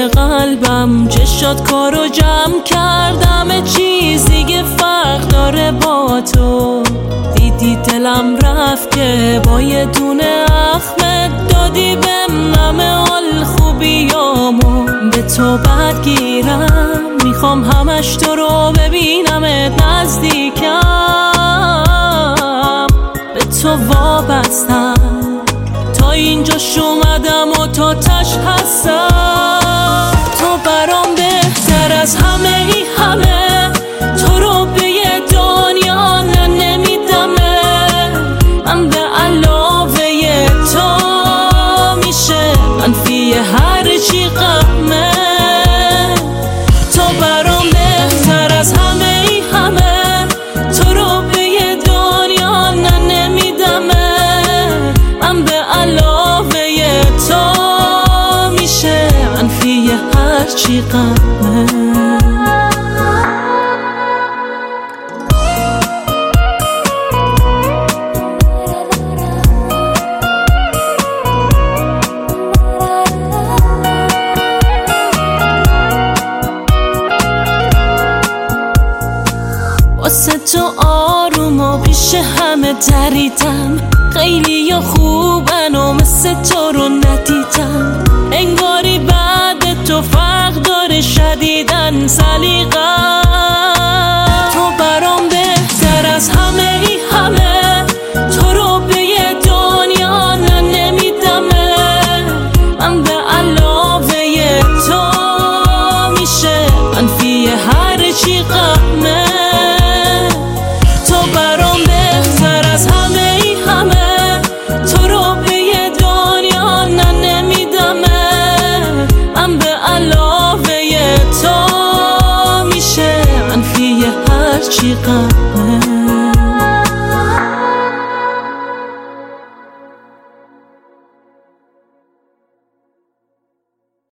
قلبم چشات کارو جمع کردم، چیزی که فرق داره با تو. دیدی دلم رفت که با یه دونه اخمت دادی بهم همه حال خوبیامو. به تو بدگیرم میخوام همش تو رو ببینمت نزدیکم، به تو وابستم تا اینجاش اومدم و تا تش هستم. تو برام بهتر از همه ای همه، تو رو به یه دنیا نمیدمه. من به علاوه تو میشه منفی هر چی غمه. تو برام بهتر از همه ای همه، تو رو به یه دنیا نمیدمه. من به علاوه تو میشه منفی هر چی غمه. واسه تو آروم و پیش همه دریدم، خیلی یا خوبن و مثل تو رو ندیدم. انگاری بعد تو فرق داره شدیدن سلیقه‌م. تو برام بهتر از همه ای همه، تو رو به یه دنیا نمیدمه. من به علاوه تو میشه منفی هر چی غمه. چی غمه